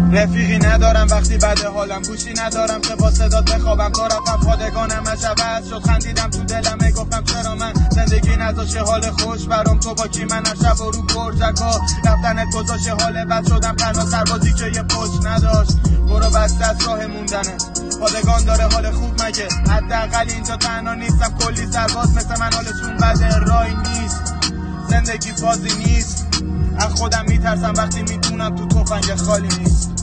رفیقی ندارم وقتی بده حالم، گوشی ندارم که با صدات بخوابم. تا رفتم پادگانم عجب شد، خندیدم تو دلمه گفتم چرا من زندگی نذاشه حال خوش برام. تو با کی من شب و رو برجکا رفتنت گذاشه حال بد شدم تنها سربازی که یه پشت نداشت. برو بسته از راه موندنه، پادگان داره حال خوب مگه؟ حداقل اینجا تنها نیستم، کلی سرباز مثل من حالشون بده. راهی نیست، زندگی بازی نیست، از خودم میترسم وقتی میدونم تو تفنگ خالی نیست.